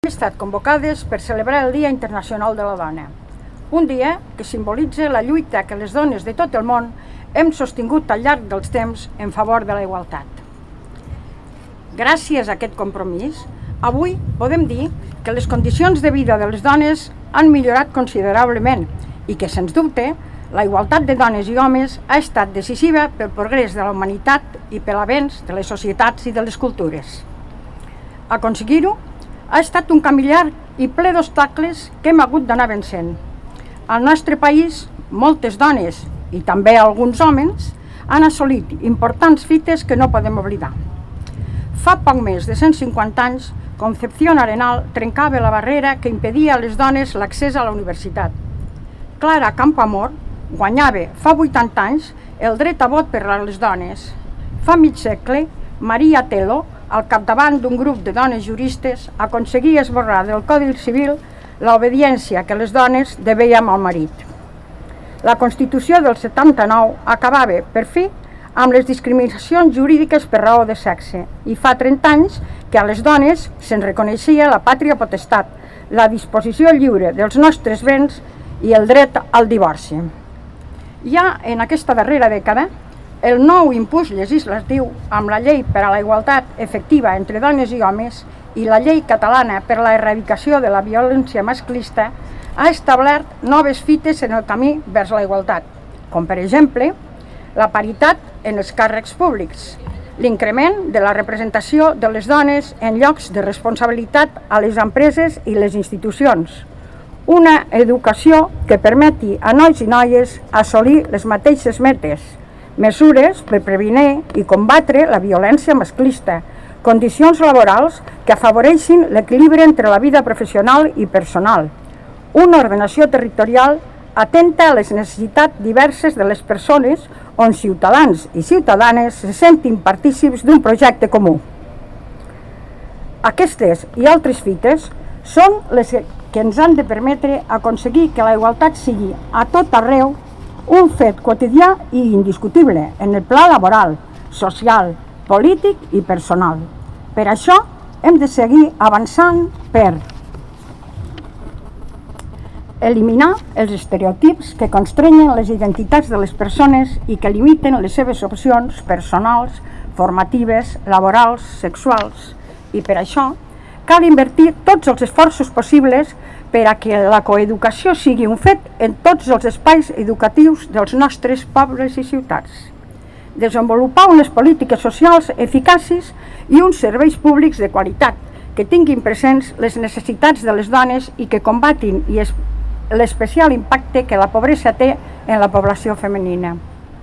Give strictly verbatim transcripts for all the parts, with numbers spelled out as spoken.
Hem estat convocades per celebrar el Dia Internacional de la Dona, un dia que simbolitza la lluita que les dones de tot el món hem sostingut al llarg dels temps en favor de la igualtat. Gràcies a aquest compromís, avui podem dir que les condicions de vida de les dones han millorat considerablement i que, sens dubte, la igualtat de dones i homes ha estat decisiva pel progrés de la humanitat i per l'avenç de les societats i de les cultures. Aconseguir-ho ha estat un camí llarg i ple d'obstacles que hem hagut d'anar vencent. Al nostre país, moltes dones, i també alguns homes, han assolit importants fites que no podem oblidar. Fa poc més de cent cinquanta anys, Concepción Arenal trencava la barrera que impedia a les dones l'accés a la universitat. Clara Campoamor guanyava fa vuitanta anys el dret a vot per a les dones. Fa mig segle, Maria Telo, al capdavant d'un grup de dones juristes, aconseguia esborrar del Codi Civil l'obediència que les dones devèiem al marit. La Constitució del setanta-nou acabava, per fi, amb les discriminacions jurídiques per raó de sexe i fa trenta anys que a les dones se'n reconeixia la pàtria potestat, la disposició lliure dels nostres béns i el dret al divorci. Ja en aquesta darrera dècada, el nou impuls legislatiu amb la Llei per a la Igualtat Efectiva entre Dones i Homes i la Llei Catalana per a la Erradicació de la Violència Masclista ha establert noves fites en el camí vers la igualtat, com per exemple la paritat en els càrrecs públics, l'increment de la representació de les dones en llocs de responsabilitat a les empreses i les institucions, una educació que permeti a nois i noies assolir les mateixes metes, mesures per prevenir i combatre la violència masclista, condicions laborals que afavoreixin l'equilibri entre la vida professional i personal, una ordenació territorial atenta a les necessitats diverses de les persones on ciutadans i ciutadanes se sentin partícips d'un projecte comú. Aquestes i altres fites són les que ens han de permetre aconseguir que la igualtat sigui a tot arreu un fet quotidià i indiscutible en el pla laboral, social, polític i personal. Per això hem de seguir avançant per eliminar els estereotips que constrenyen les identitats de les persones i que limiten les seves opcions personals, formatives, laborals, sexuals. I per això cal invertir tots els esforços possibles per a que la coeducació sigui un fet en tots els espais educatius dels nostres pobles i ciutats. Desenvolupar unes polítiques socials eficaces i uns serveis públics de qualitat que tinguin presents les necessitats de les dones i que combatin l'especial impacte que la pobresa té en la població femenina.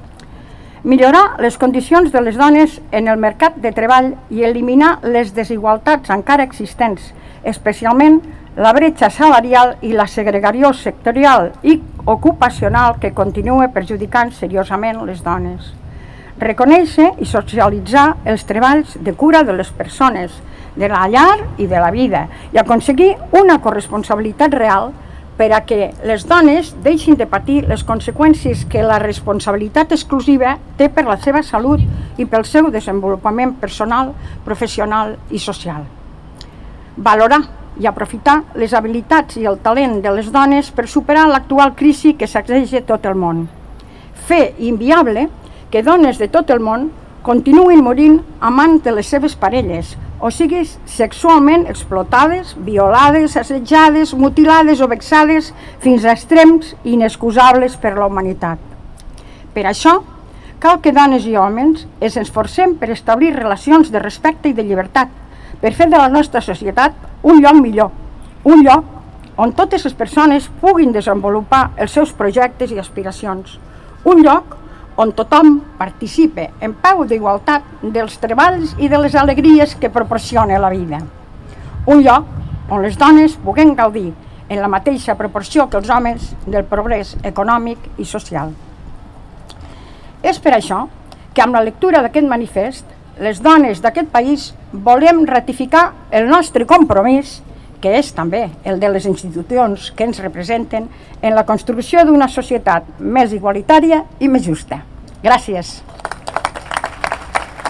Millorar les condicions de les dones en el mercat de treball i eliminar les desigualtats encara existents, especialment la bretxa salarial i la segregació sectorial i ocupacional que continua perjudicant seriosament les dones. Reconèixer i socialitzar els treballs de cura de les persones, de la llar i de la vida, i aconseguir una corresponsabilitat real per a que les dones deixin de patir les conseqüències que la responsabilitat exclusiva té per la seva salut i pel seu desenvolupament personal, professional i social. Valorar i aprofitar les habilitats i el talent de les dones per superar l'actual crisi que sacseja tot el món. Fer inviable que dones de tot el món continuïn morint a mans de les seves parelles, o sigui, sexualment explotades, violades, assetjades, mutilades o vexades fins a extrems inexcusables per la humanitat. Per això, cal que dones i homes ens esforcem per establir relacions de respecte i de llibertat, per fer de la nostra societat un lloc millor, un lloc on totes les persones puguin desenvolupar els seus projectes i aspiracions, un lloc on tothom participe en peu d'igualtat dels treballs i de les alegries que proporciona la vida, un lloc on les dones puguin gaudir en la mateixa proporció que els homes del progrés econòmic i social. És per això que amb la lectura d'aquest manifest les dones d'aquest país volem ratificar el nostre compromís, que és també el de les institucions que ens representen, en la construcció d'una societat més igualitària i més justa. Gràcies.